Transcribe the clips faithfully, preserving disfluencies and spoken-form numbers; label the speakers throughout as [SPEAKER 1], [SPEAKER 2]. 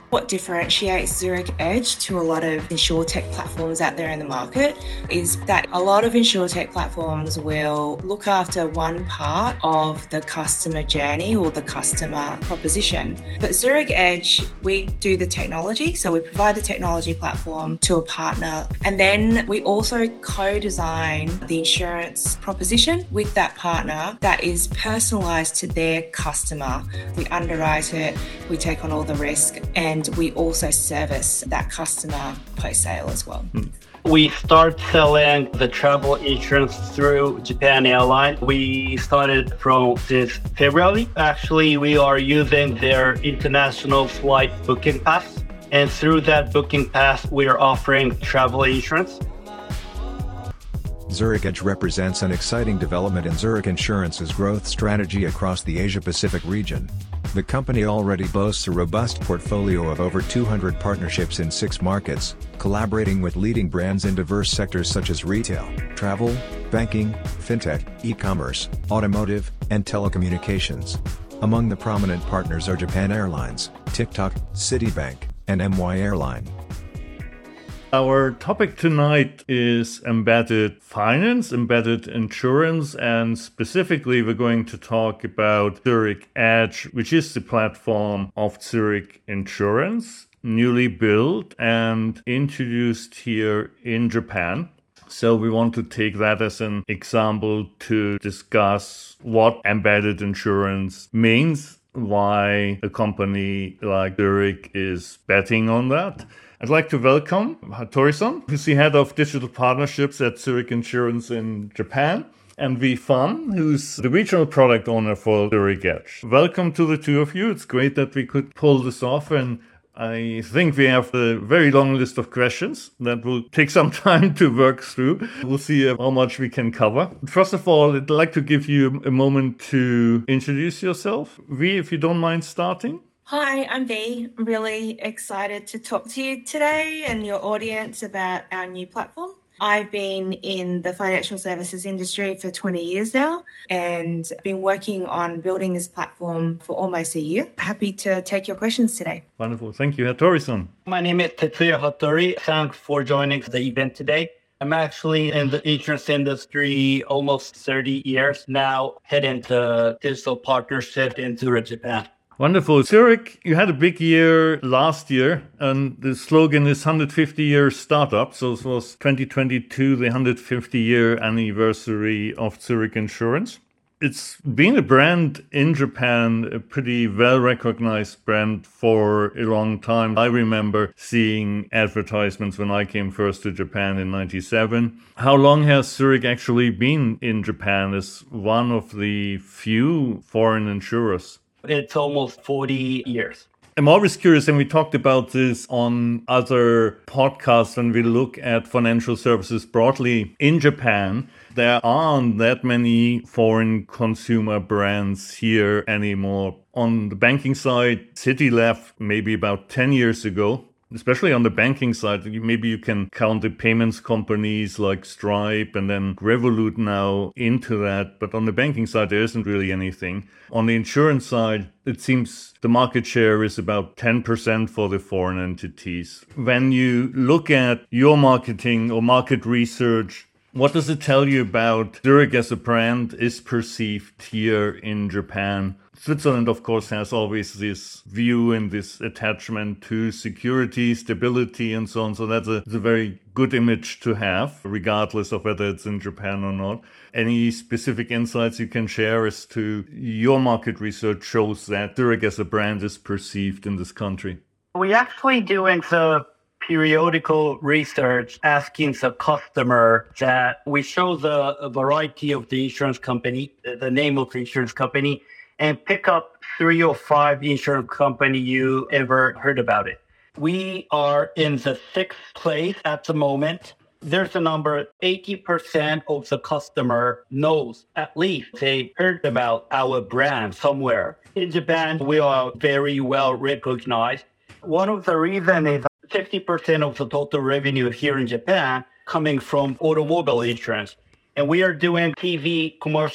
[SPEAKER 1] What differentiates Zurich Edge to a lot of insurtech platforms out there in the market is that a lot of insurtech platforms will look after one part of the customer journey or the customer proposition. But Zurich Edge, we do the technology. So we provide the technology platform to a partner. And then we also co-design the insurance proposition with that partner that is personalized to their customer. We underwrite it, we take on all the risk, and we also service that customer post-sale as well.
[SPEAKER 2] We start selling the travel insurance through Japan Airlines. We started from this February. Actually, we are using their international flight booking pass. And through that booking pass, we are offering travel insurance.
[SPEAKER 3] Zurich Edge represents an exciting development in Zurich Insurance's growth strategy across the Asia-Pacific region. The company already boasts a robust portfolio of over two hundred partnerships in six markets, collaborating with leading brands in diverse sectors such as retail, travel, banking, fintech, e-commerce, automotive, and telecommunications. Among the prominent partners are Japan Airlines, TikTok, Citibank, and M Y Airline.
[SPEAKER 4] Our topic tonight is embedded finance, embedded insurance, and specifically we're going to talk about Zurich Edge, which is the platform of Zurich Insurance, newly built and introduced here in Japan. So we want to take that as an example to discuss what embedded insurance means, why a company like Zurich is betting on that. I'd like to welcome Hattori-san, who's the head of digital partnerships at Zurich Insurance in Japan, and Wei Fan, who's the regional product owner for Zurich Edge. Welcome to the two of you. It's great that we could pull this off, and I think we have a very long list of questions that will take some time to work through. We'll see how much we can cover. First of all, I'd like to give you a moment to introduce yourself. Wei, if you don't mind starting.
[SPEAKER 1] Hi, I'm Vee. I'm really excited to talk to you today and your audience about our new platform. I've been in the financial services industry for twenty years now and been working on building this platform for almost a year. Happy to take your questions today.
[SPEAKER 4] Wonderful. Thank you. Hattori-san.
[SPEAKER 2] My name is Tetsuya Hattori. Thanks for joining the event today. I'm actually in the insurance industry almost thirty years now, heading to digital partnership in Zurich, Japan.
[SPEAKER 4] Wonderful. Zurich, you had a big year last year, and the slogan is one hundred fifty year startup. So it was twenty twenty-two, the one hundred fifty year anniversary of Zurich Insurance. It's been a brand in Japan, a pretty well-recognized brand for a long time. I remember seeing advertisements when I came first to Japan in ninety-seven. How long has Zurich actually been in Japan as one of the few foreign insurers?
[SPEAKER 2] It's almost forty years.
[SPEAKER 4] I'm always curious, and we talked about this on other podcasts when we look at financial services broadly in Japan. There aren't that many foreign consumer brands here anymore. On the banking side, Citi left maybe about ten years ago. Especially on the banking side, maybe you can count the payments companies like Stripe and then Revolut now into that. But on the banking side, there isn't really anything. On the insurance side, it seems the market share is about ten percent for the foreign entities. When you look at your marketing or market research, what does it tell you about Zurich as a brand is perceived here in Japan? Switzerland, of course, has always this view and this attachment to security, stability, and so on. So that's a, it's a very good image to have, regardless of whether it's in Japan or not. Any specific insights you can share as to your market research shows that Zurich as a brand is perceived in this country?
[SPEAKER 2] We actually doing the periodical research asking the customer that we show the variety of the insurance company, the name of the insurance company, and pick up three or five insurance company you ever heard about it. We are in the sixth place at the moment. There's a number, eighty percent of the customer knows, at least they heard about our brand somewhere. In Japan, we are very well recognized. One of the reasons is fifty percent of the total revenue here in Japan coming from automobile insurance. And we are doing T V commercial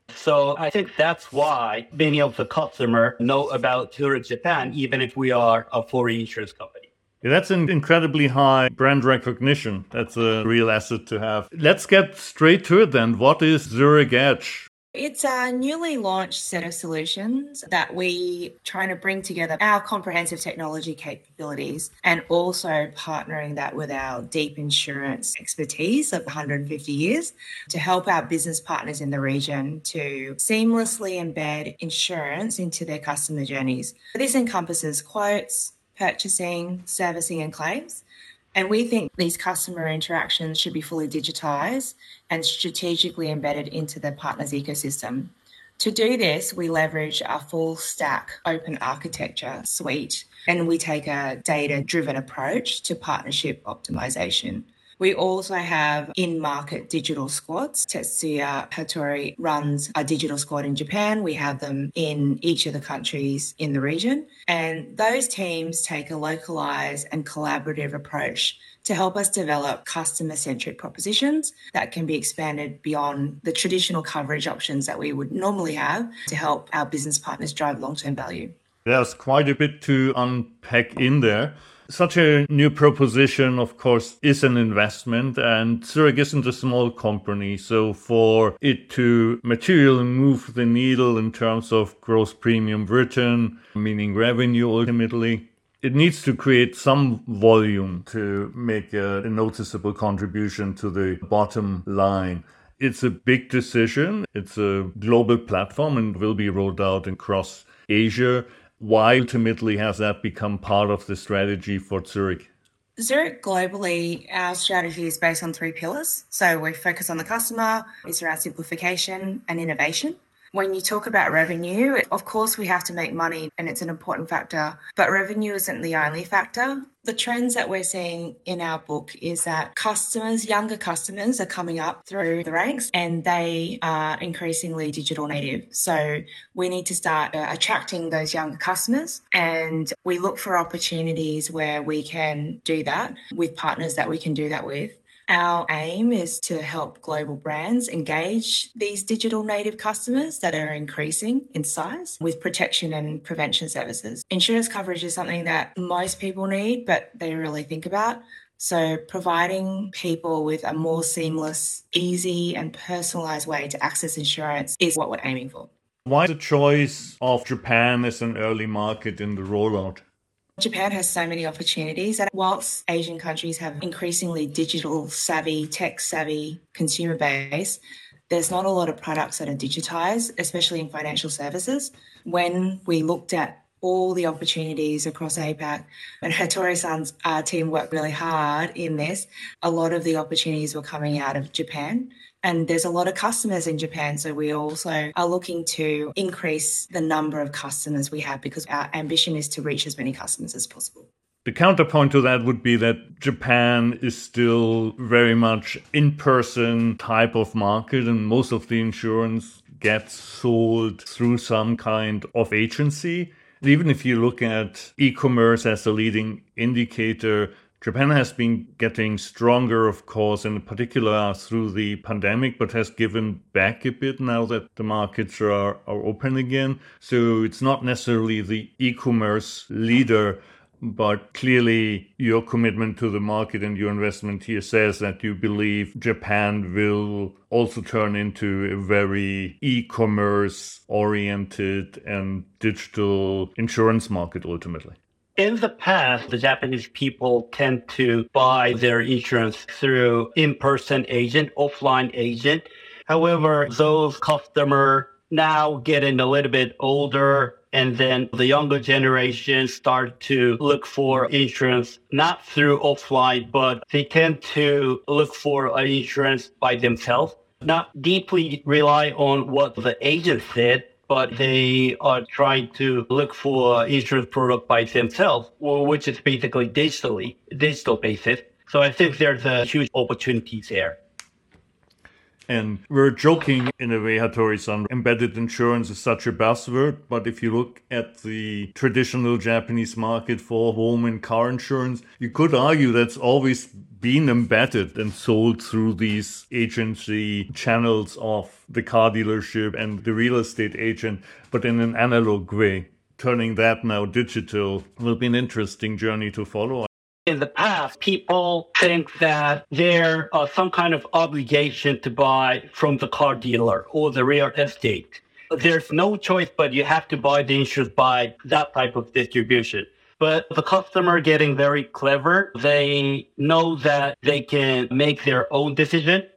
[SPEAKER 2] So I think that's why many of the customers know about Zurich Japan, even if we are a foreign insurance company.
[SPEAKER 4] Yeah, that's an incredibly high brand recognition. That's a real asset to have. Let's get straight to it then. What is Zurich Edge?
[SPEAKER 1] It's a newly launched set of solutions that we trying to bring together our comprehensive technology capabilities and also partnering that with our deep insurance expertise of one hundred fifty years to help our business partners in the region to seamlessly embed insurance into their customer journeys. This encompasses quotes, purchasing, servicing and claims. And we think these customer interactions should be fully digitized and strategically embedded into the partner's ecosystem. To do this, we leverage our full stack open architecture suite, and we take a data-driven approach to partnership optimization. We also have in-market digital squads. Tetsuya Hattori runs a digital squad in Japan. We have them in each of the countries in the region. And those teams take a localized and collaborative approach to help us develop customer-centric propositions that can be expanded beyond the traditional coverage options that we would normally have to help our business partners drive long-term value.
[SPEAKER 4] There's quite a bit to unpack in there. Such a new proposition, of course, is an investment, and Zurich isn't a small company. So for it to materially move the needle in terms of gross premium written, meaning revenue ultimately, it needs to create some volume to make a, a noticeable contribution to the bottom line. It's a big decision. It's a global platform and will be rolled out across Asia. Why ultimately has that become part of the strategy for Zurich?
[SPEAKER 1] Zurich globally, our strategy is based on three pillars. So we focus on the customer, it's around simplification and innovation. When you talk about revenue, of course, we have to make money and it's an important factor, but revenue isn't the only factor. The trends that we're seeing in our book is that customers, younger customers are coming up through the ranks and they are increasingly digital native. So we need to start uh, attracting those younger customers, and we look for opportunities where we can do that with partners that we can do that with. Our aim is to help global brands engage these digital native customers that are increasing in size with protection and prevention services. Insurance coverage is something that most people need, but they really think about. So providing people with a more seamless, easy and personalized way to access insurance is what we're aiming for.
[SPEAKER 4] Why the choice of Japan as an early market in the rollout?
[SPEAKER 1] Japan has so many opportunities, and whilst Asian countries have increasingly digital savvy, tech savvy consumer base, there's not a lot of products that are digitized, especially in financial services. When we looked at all the opportunities across APAC, and Hattori-san's uh, team worked really hard in this, a lot of the opportunities were coming out of Japan. And there's a lot of customers in Japan, so we also are looking to increase the number of customers we have because our ambition is to reach as many customers as possible.
[SPEAKER 4] The counterpoint to that would be that Japan is still very much in-person type of market, and most of the insurance gets sold through some kind of agency. Even if you look at e-commerce as a leading indicator, Japan has been getting stronger, of course, in particular through the pandemic, but has given back a bit now that the markets are, are open again. So it's not necessarily the e-commerce leader, but clearly your commitment to the market and your investment here says that you believe Japan will also turn into a very e-commerce oriented and digital insurance market ultimately.
[SPEAKER 2] In the past, the Japanese people tend to buy their insurance through in-person agent, offline agent. However, those customers now getting a little bit older, and then the younger generation start to look for insurance not through offline, but they tend to look for an insurance by themselves, not deeply rely on what the agent said, but they are trying to look for insurance product by themselves, which is basically digitally, digital basis. So I think there's a huge opportunity there.
[SPEAKER 4] And we're joking in a way, Hattori-san, embedded insurance is such a buzzword, but if you look at the traditional Japanese market for home and car insurance, you could argue that's always been embedded and sold through these agency channels of the car dealership and the real estate agent, but in an analog way. Turning that now digital will be an interesting journey to follow.
[SPEAKER 2] In the past, people think that there are some kind of obligation to buy from the car dealer or the real estate. There's no choice, but you have to buy the insurance by that type of distribution. But the customer getting very clever, they know that they can make their own decision.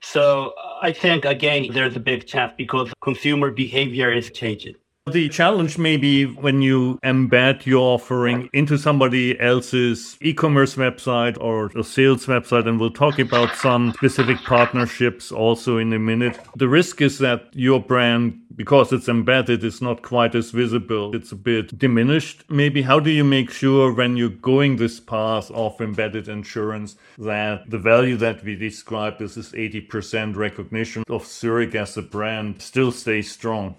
[SPEAKER 2] So I think, again, there's a big chance because consumer behavior is changing.
[SPEAKER 4] The challenge may be when you embed your offering into somebody else's e-commerce website or a sales website, and we'll talk about some specific partnerships also in a minute. The risk is that your brand, because it's embedded, is not quite as visible. It's a bit diminished. Maybe how do you make sure when you're going this path of embedded insurance that the value that we described, this is eighty percent recognition of Zurich as a brand, still stays strong?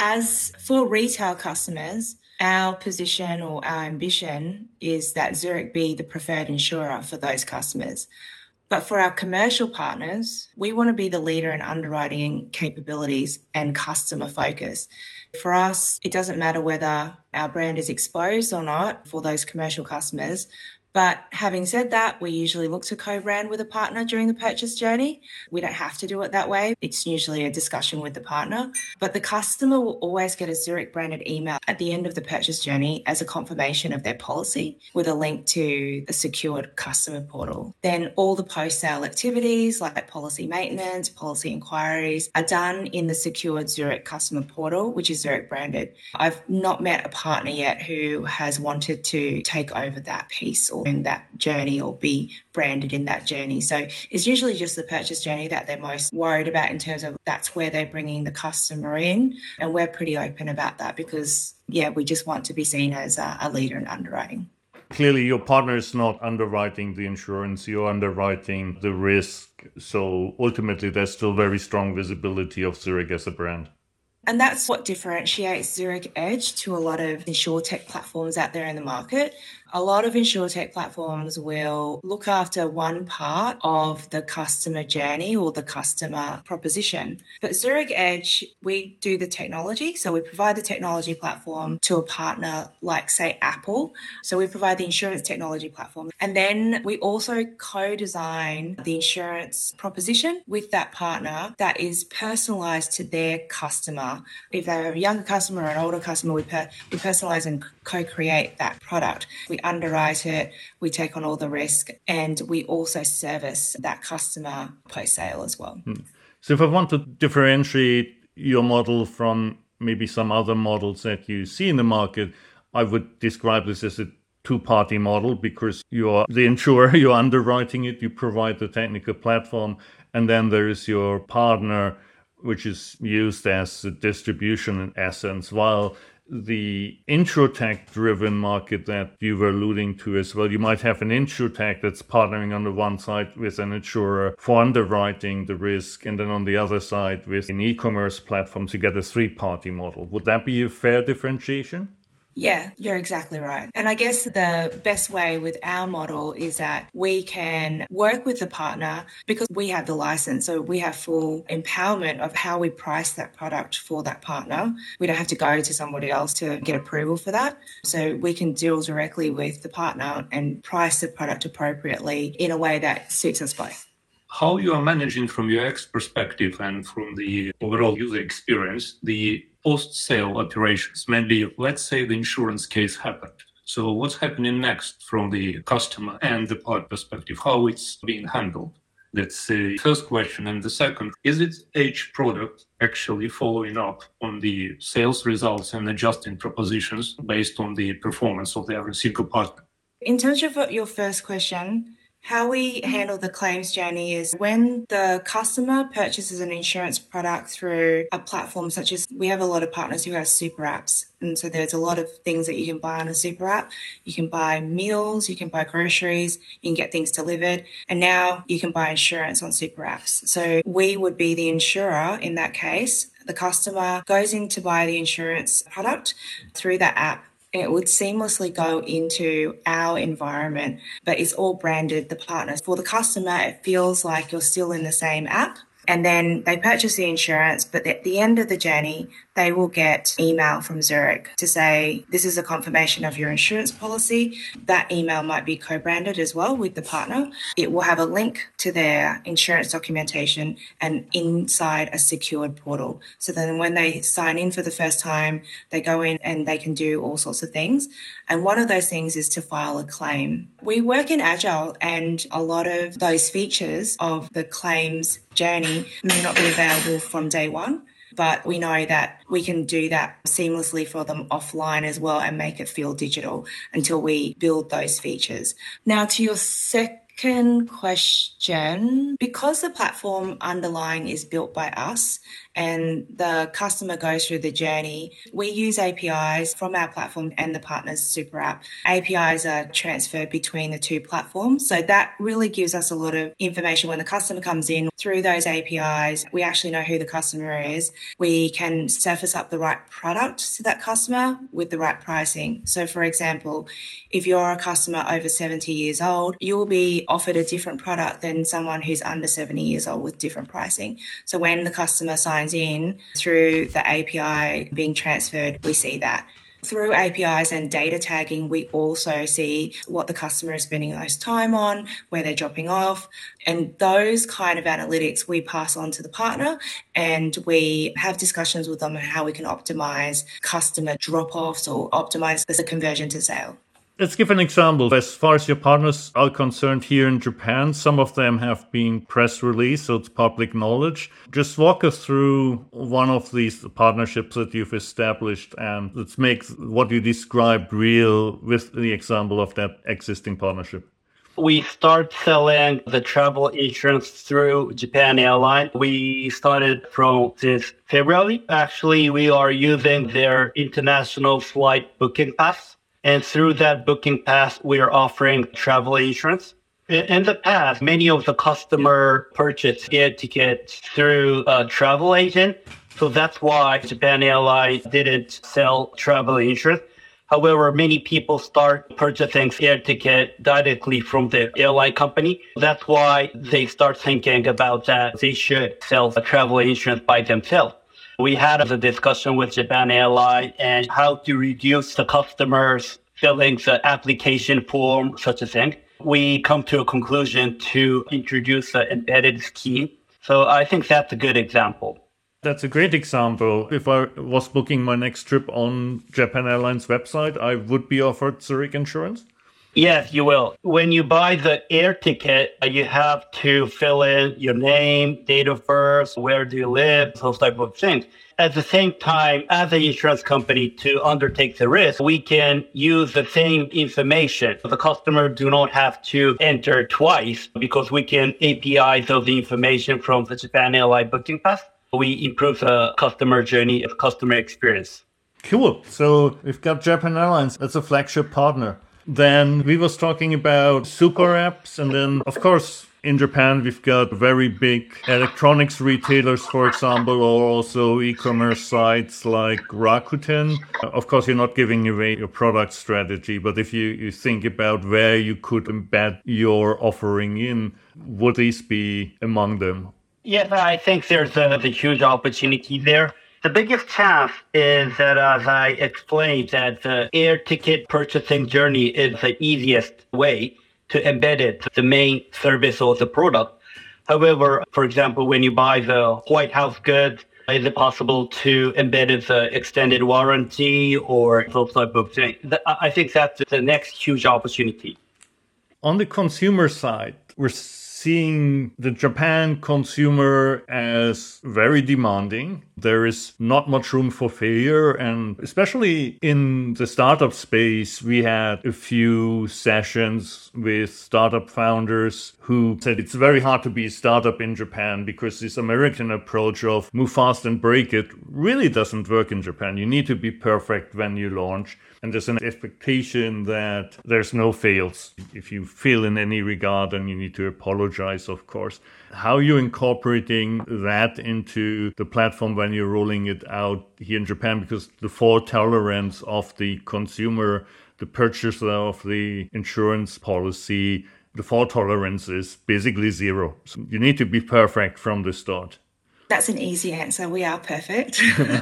[SPEAKER 1] As for retail customers, our position or our ambition is that Zurich be the preferred insurer for those customers. But for our commercial partners, we want to be the leader in underwriting capabilities and customer focus. For us, it doesn't matter whether our brand is exposed or not for those commercial customers. But having said that, we usually look to co-brand with a partner during the purchase journey. We don't have to do it that way. It's usually a discussion with the partner. But the customer will always get a Zurich branded email at the end of the purchase journey as a confirmation of their policy with a link to a secured customer portal. Then all the post-sale activities like policy maintenance, policy inquiries are done in the secured Zurich customer portal, which is Zurich branded. I've not met a partner yet who has wanted to take over that piece or in that journey or be branded in that journey. So it's usually just the purchase journey that they're most worried about in terms of that's where they're bringing the customer in. And we're pretty open about that because, yeah, we just want to be seen as a, a leader in underwriting.
[SPEAKER 4] Clearly, your partner is not underwriting the insurance, you're underwriting the risk. So ultimately, there's still very strong visibility of Zurich as a brand.
[SPEAKER 1] And that's what differentiates Zurich Edge to a lot of insurtech platforms out there in the market. A lot of insurtech platforms will look after one part of the customer journey or the customer proposition. But Zurich Edge, we do the technology. So we provide the technology platform to a partner like, say, Apple. So we provide the insurance technology platform. And then we also co-design the insurance proposition with that partner that is personalized to their customer. If they're a younger customer or an older customer, we, per- we personalize and co-create that product. We underwrite it, we take on all the risk, and we also service that customer post-sale as well.
[SPEAKER 4] Hmm. So if I want to differentiate your model from maybe some other models that you see in the market, I would describe this as a two-party model because you're the insurer, you're underwriting it, you provide the technical platform, and then there is your partner, which is used as a distribution in essence, while the insurtech-driven market that you were alluding to as well, you might have an insurtech that's partnering on the one side with an insurer for underwriting the risk, and then on the other side with an e-commerce platform to get a three-party model. Would that be a fair differentiation?
[SPEAKER 1] Yeah, you're exactly right. And I guess the best way with our model is that we can work with the partner because we have the license. So we have full empowerment of how we price that product for that partner. We don't have to go to somebody else to get approval for that. So we can deal directly with the partner and price the product appropriately in a way that suits us both.
[SPEAKER 5] How you are managing from your ex perspective and from the overall user experience, the post-sale operations, maybe let's say the insurance case happened. So what's happening next from the customer and the part perspective, how it's being handled? That's the first question. And the second, is it Edge product actually following up on the sales results and adjusting propositions based on the performance of the every single partner?
[SPEAKER 1] In terms of your first question, How we handle the claims journey is when the customer purchases an insurance product through a platform such as, we have a lot of partners who have super apps. And so there's a lot of things that you can buy on a super app. You can buy meals, you can buy groceries, you can get things delivered. And now you can buy insurance on super apps. So we would be the insurer in that case. The customer goes in to buy the insurance product through that app. It would seamlessly go into our environment, but it's all branded the partners. For the customer, it feels like you're still in the same app. And then they purchase the insurance, but at the end of the journey, they will get email from Zurich to say, this is a confirmation of your insurance policy. That email might be co-branded as well with the partner. It will have a link to their insurance documentation and inside a secured portal. So then when they sign in for the first time, they go in and they can do all sorts of things. And one of those things is to file a claim. We work in Agile, and a lot of those features of the claims journey may not be available from day one. But we know that we can do that seamlessly for them offline as well and make it feel digital until we build those features. Now, to your second question, because the platform underlying is built by us and the customer goes through the journey, we use A P Is from our platform and the partner's super app. A P Is are transferred between the two platforms. So that really gives us a lot of information when the customer comes in. Through those A P Is, we actually know who the customer is. We can surface up the right product to that customer with the right pricing. So for example, if you're a customer over seventy years old, you will be offered a different product than someone who's under seventy years old with different pricing. So when the customer signs in through the A P I being transferred, we see that. Through A P Is and data tagging, we also see what the customer is spending most time on, where they're dropping off. And those kind of analytics we pass on to the partner, and we have discussions with them on how we can optimize customer drop-offs or optimize the conversion to sale.
[SPEAKER 4] Let's give an example. As far as your partners are concerned here in Japan, some of them have been press released, so it's public knowledge. Just walk us through one of these partnerships that you've established, and let's make what you described real with the example of that existing partnership.
[SPEAKER 2] We start selling the travel insurance through Japan Airlines. We started from this February. Actually, we are using their international flight booking pass. And through that booking pass, we are offering travel insurance. In the past, many of the customer purchased air tickets through a travel agent. So that's why Japan Airlines didn't sell travel insurance. However, many people start purchasing air ticket directly from the airline company. That's why they start thinking about that they should sell the travel insurance by themselves. We had a discussion with Japan Airlines and how to reduce the customers filling the application form, such a thing. We come to a conclusion to introduce an embedded scheme. So I think that's a good example.
[SPEAKER 4] That's a great example. If I was booking my next trip on Japan Airlines website, I would be offered Zurich insurance?
[SPEAKER 2] Yes, you will. When you buy the air ticket, you have to fill in your name, date of birth, where do you live, those type of things. At the same time, as an insurance company, to undertake the risk, we can use the same information. The customer do not have to enter twice because we can A P I those information from the Japan Airlines booking pass. We improve the customer journey, the customer experience.
[SPEAKER 4] Cool. So we've got Japan Airlines as a flagship partner. Then we was talking about super apps. And then, of course, in Japan, we've got very big electronics retailers, for example, or also e-commerce sites like Rakuten. Of course, you're not giving away your product strategy, but if you, you think about where you could embed your offering in, would these be among them?
[SPEAKER 2] Yes, I think there's a, a huge opportunity there. The biggest chance is that, as I explained, that the air ticket purchasing journey is the easiest way to embed it, the main service or the product. However, for example, when you buy the White House goods, is it possible to embed the extended warranty or those type of things? I think that's the next huge opportunity.
[SPEAKER 4] On the consumer side, we're seeing the Japan consumer as very demanding. There is not much room for failure. And especially in the startup space, we had a few sessions with startup founders who said it's very hard to be a startup in Japan because this American approach of move fast and break it really doesn't work in Japan. You need to be perfect when you launch. And there's an expectation that there's no fails. If you fail in any regard, then you need to apologize, of course. How are you incorporating that into the platform when you're rolling it out here in Japan? Because the fault tolerance of the consumer, the purchaser of the insurance policy, the fault tolerance is basically zero. So you need to be perfect from the start.
[SPEAKER 1] That's an easy answer. We are perfect.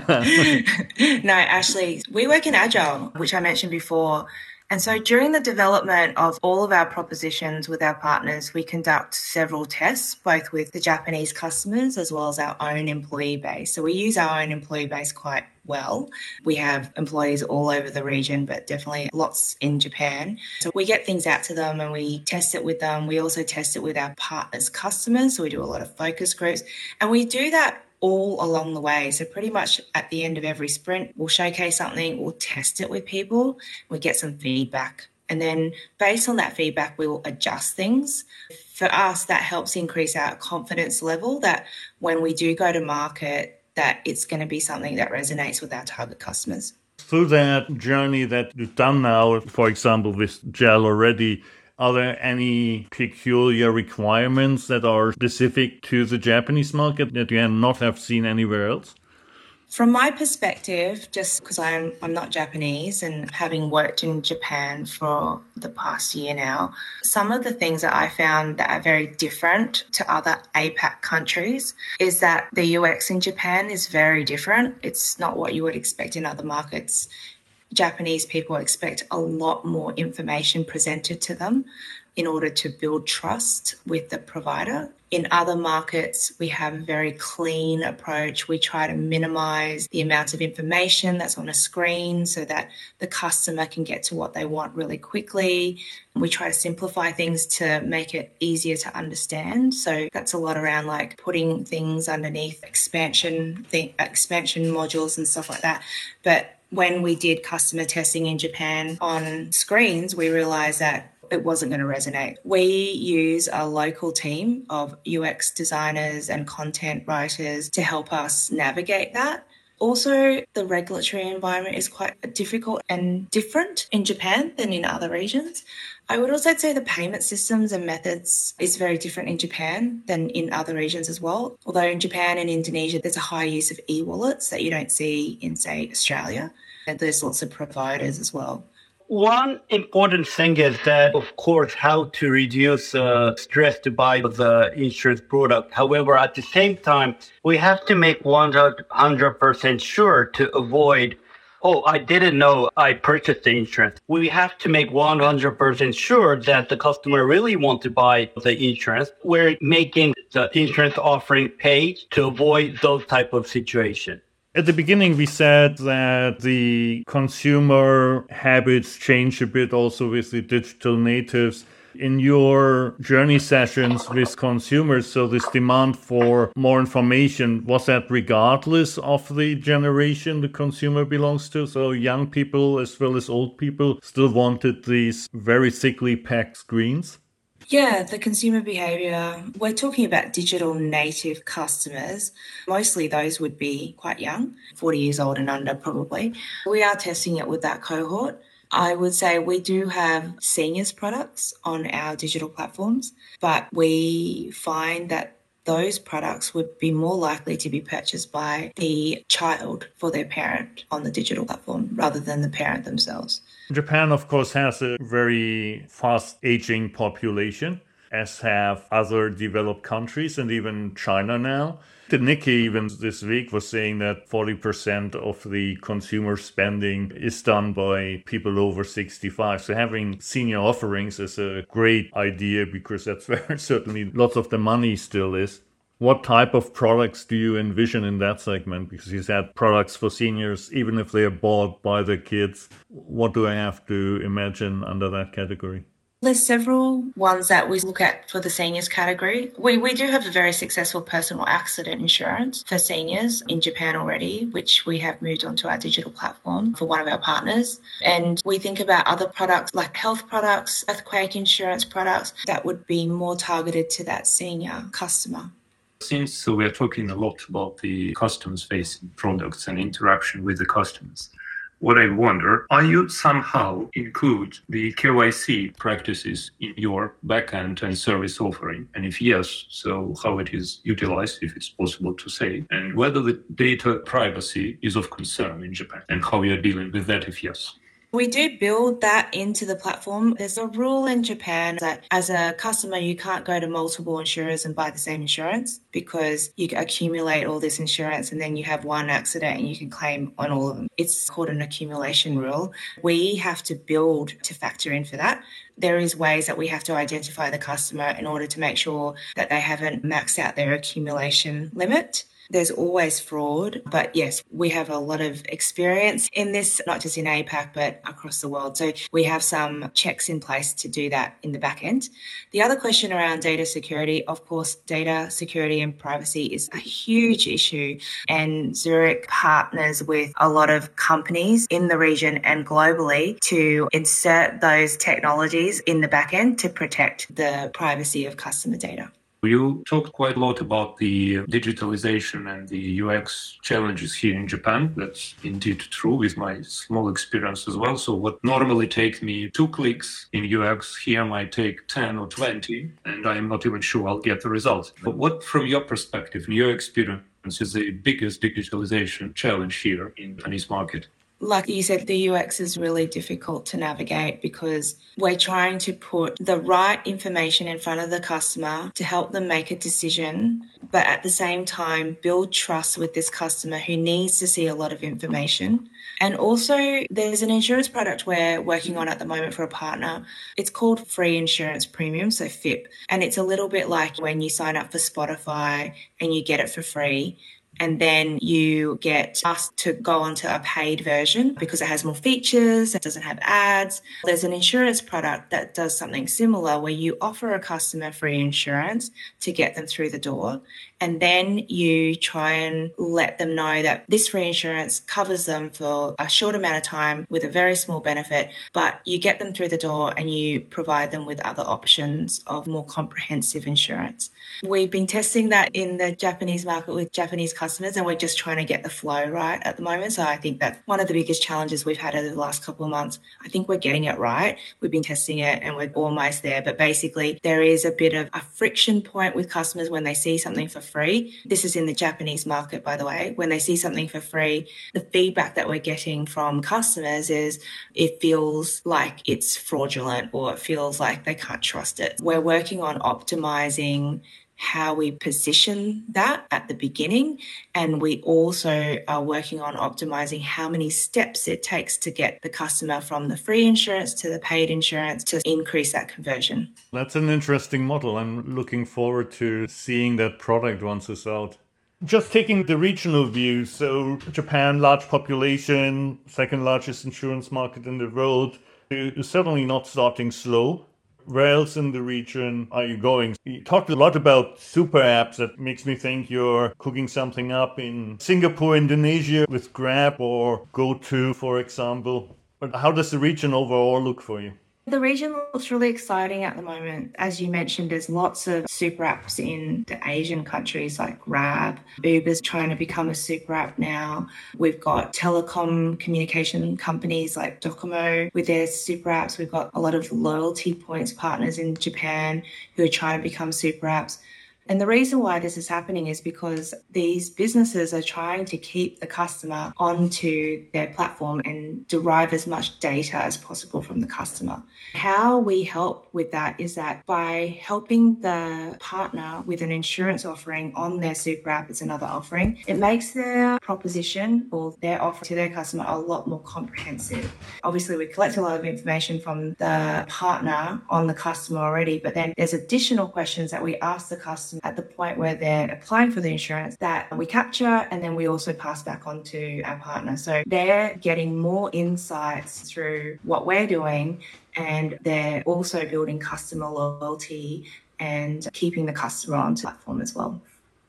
[SPEAKER 1] No, actually, we work in Agile, which I mentioned before. And so during the development of all of our propositions with our partners, we conduct several tests, both with the Japanese customers as well as our own employee base. So we use our own employee base quite well. We have employees all over the region, but definitely lots in Japan. So we get things out to them and we test it with them. We also test it with our partners' customers. So we do a lot of focus groups, and we do that all along the way. So pretty much at the end of every sprint, we'll showcase something, we'll test it with people, we get some feedback. And then based on that feedback, we will adjust things. For us, that helps increase our confidence level that when we do go to market, that it's going to be something that resonates with our target customers.
[SPEAKER 4] Through that journey that you've done now, for example, with Gel already, are there any peculiar requirements that are specific to the Japanese market that you have not have seen anywhere else?
[SPEAKER 1] From my perspective, just because I'm I'm not Japanese and having worked in Japan for the past year now, some of the things that I found that are very different to other A PAC countries is that the U X in Japan is very different. It's not what you would expect in other markets. Japanese people expect a lot more information presented to them in order to build trust with the provider. In other markets, we have a very clean approach. We try to minimize the amount of information that's on a screen so that the customer can get to what they want really quickly. We try to simplify things to make it easier to understand. So that's a lot around like putting things underneath expansion, the expansion modules and stuff like that. But when we did customer testing in Japan on screens, we realized that it wasn't going to resonate. We use a local team of U X designers and content writers to help us navigate that. Also, the regulatory environment is quite difficult and different in Japan than in other regions. I would also say the payment systems and methods is very different in Japan than in other regions as well. Although in Japan and Indonesia, there's a high use of e-wallets that you don't see in, say, Australia. And there's lots of providers as well.
[SPEAKER 2] One important thing is that, of course, how to reduce uh, stress to buy the insurance product. However, at the same time, we have to make one hundred percent sure to avoid, oh, I didn't know I purchased the insurance. We have to make one hundred percent sure that the customer really wants to buy the insurance. We're making the insurance offering paid to avoid those type of situations.
[SPEAKER 4] At the beginning, we said that the consumer habits change a bit also with the digital natives. In your journey sessions with consumers, so this demand for more information, was that regardless of the generation the consumer belongs to? So young people as well as old people still wanted these very thickly packed screens?
[SPEAKER 1] Yeah, the consumer behaviour. We're talking about digital native customers. Mostly those would be quite young, forty years old and under probably. We are testing it with that cohort. I would say we do have seniors products on our digital platforms, but we find that those products would be more likely to be purchased by the child for their parent on the digital platform rather than the parent themselves.
[SPEAKER 4] Japan, of course, has a very fast aging population, as have other developed countries and even China now. The Nikkei even this week was saying that forty percent of the consumer spending is done by people over sixty-five. So having senior offerings is a great idea because that's where certainly lots of the money still is. What type of products do you envision in that segment? Because you said products for seniors, even if they are bought by the kids. What do I have to imagine under that category?
[SPEAKER 1] There's several ones that we look at for the seniors category. We we do have a very successful personal accident insurance for seniors in Japan already, which we have moved onto our digital platform for one of our partners. And we think about other products like health products, earthquake insurance products that would be more targeted to that senior customer.
[SPEAKER 5] Since we're talking a lot about the customers-facing products and interaction with the customers, what I wonder, are you somehow include the K Y C practices in your backend and service offering? And if yes, so how it is utilized, if it's possible to say, and whether the data privacy is of concern in Japan and how you're dealing with that if yes?
[SPEAKER 1] We do build that into the platform. There's a rule in Japan that as a customer, you can't go to multiple insurers and buy the same insurance because you accumulate all this insurance and then you have one accident and you can claim on all of them. It's called an accumulation rule. We have to build to factor in for that. There is ways that we have to identify the customer in order to make sure that they haven't maxed out their accumulation limit. There's always fraud, but yes, we have a lot of experience in this, not just in A PAC, but across the world. So we have some checks in place to do that in the back end. The other question around data security, of course, data security and privacy is a huge issue. And Zurich partners with a lot of companies in the region and globally to insert those technologies in the back end to protect the privacy of customer data.
[SPEAKER 5] You talked quite a lot about the digitalization and the U X challenges here in Japan. That's indeed true with my small experience as well. So what normally takes me two clicks in U X here might take ten or twenty, and I'm not even sure I'll get the result. But what, from your perspective, in your experience, is the biggest digitalization challenge here in the Japanese market?
[SPEAKER 1] Like you said, the U X is really difficult to navigate because we're trying to put the right information in front of the customer to help them make a decision, but at the same time, build trust with this customer who needs to see a lot of information. And also, there's an insurance product we're working on at the moment for a partner. It's called Free Insurance Premium, so F I P. And it's a little bit like when you sign up for Spotify and you get it for free. And then you get asked to go onto a paid version because it has more features, it doesn't have ads. There's an insurance product that does something similar where you offer a customer free insurance to get them through the door. And then you try and let them know that this free insurance covers them for a short amount of time with a very small benefit, but you get them through the door and you provide them with other options of more comprehensive insurance. We've been testing that in the Japanese market with Japanese customers, and we're just trying to get the flow right at the moment. So I think that's one of the biggest challenges we've had over the last couple of months. I think we're getting it right. We've been testing it and we're almost there. But basically, there is a bit of a friction point with customers when they see something for free. This is in the Japanese market, by the way. When they see something for free, the feedback that we're getting from customers is it feels like it's fraudulent or it feels like they can't trust it. We're working on optimizing how we position that at the beginning. And we also are working on optimizing how many steps it takes to get the customer from the free insurance to the paid insurance to increase that conversion.
[SPEAKER 4] That's an interesting model. I'm looking forward to seeing that product once it's out. Just taking the regional view, so Japan, large population, second largest insurance market in the world, you're certainly not starting slow. Where else in the region are you going? You talked a lot about super apps. That makes me think you're cooking something up in Singapore, Indonesia with Grab or GoTo, for example. But how does the region overall look for you?
[SPEAKER 1] The region looks really exciting at the moment. As you mentioned, there's lots of super apps in the Asian countries like Grab. Uber's trying to become a super app now. We've got telecom communication companies like Docomo with their super apps. We've got a lot of loyalty points partners in Japan who are trying to become super apps. And the reason why this is happening is because these businesses are trying to keep the customer onto their platform and derive as much data as possible from the customer. How we help with that is that by helping the partner with an insurance offering on their super app, it's another offering, it makes their proposition or their offer to their customer a lot more comprehensive. Obviously, we collect a lot of information from the partner on the customer already, but then there's additional questions that we ask the customer customer at the point where they're applying for the insurance that we capture, and then we also pass back on to our partner. So they're getting more insights through what we're doing, and they're also building customer loyalty and keeping the customer on the platform as well.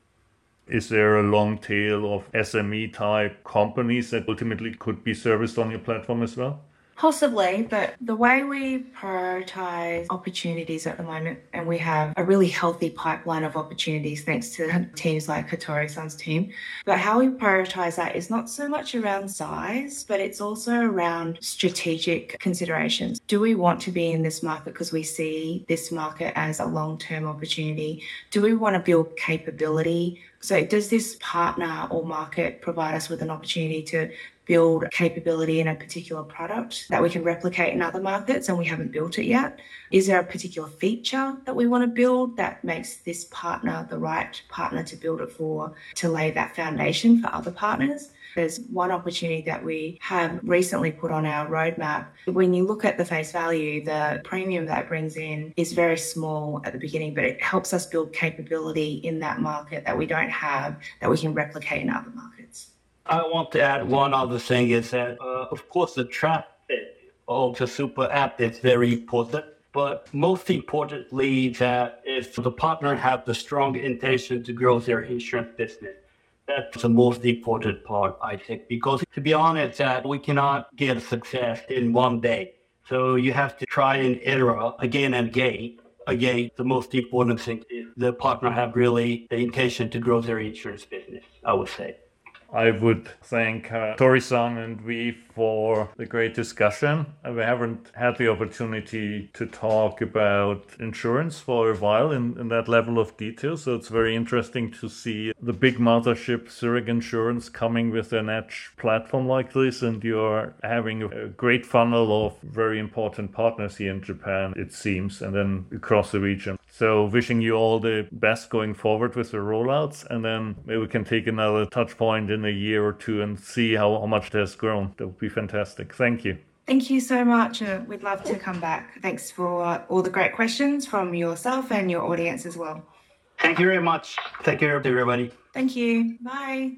[SPEAKER 4] Is there a long tail of S M E type companies that ultimately could be serviced on your platform as well?
[SPEAKER 1] Possibly, but the way we prioritize opportunities at the moment, and we have a really healthy pipeline of opportunities thanks to teams like Hattori-san's team, but how we prioritize that is not so much around size, but it's also around strategic considerations. Do we want to be in this market because we see this market as a long-term opportunity? Do we want to build capability? So does this partner or market provide us with an opportunity to build capability in a particular product that we can replicate in other markets and we haven't built it yet? Is there a particular feature that we want to build that makes this partner the right partner to build it for, to lay that foundation for other partners? There's one opportunity that we have recently put on our roadmap. When you look at the face value, the premium that brings in is very small at the beginning, but it helps us build capability in that market that we don't have, that we can replicate in other markets.
[SPEAKER 2] I want to add one other thing is that, uh, of course, the traffic of the super app is very important, but most importantly, that if the partner have the strong intention to grow their insurance business, that's the most important part, I think, because to be honest, that we cannot get success in one day. So you have to try and iterate again and again. Again, the most important thing is the partner have really the intention to grow their insurance business, I would say.
[SPEAKER 4] I would thank uh, Tori-san and we for the great discussion. We haven't had the opportunity to talk about insurance for a while in, in that level of detail, so it's very interesting to see the big mothership Zurich Insurance coming with an edge platform like this, and you're having a great funnel of very important partners here in Japan, it seems, and then across the region. So wishing you all the best going forward with the rollouts, and then maybe we can take another touch point in a year or two and see how, how much it has grown. That would be fantastic. Thank you.
[SPEAKER 1] Thank you so much. Uh, we'd love to come back. Thanks for uh, all the great questions from yourself and your audience as well.
[SPEAKER 2] Thank you very much. Take care of everybody.
[SPEAKER 1] Thank you. Bye.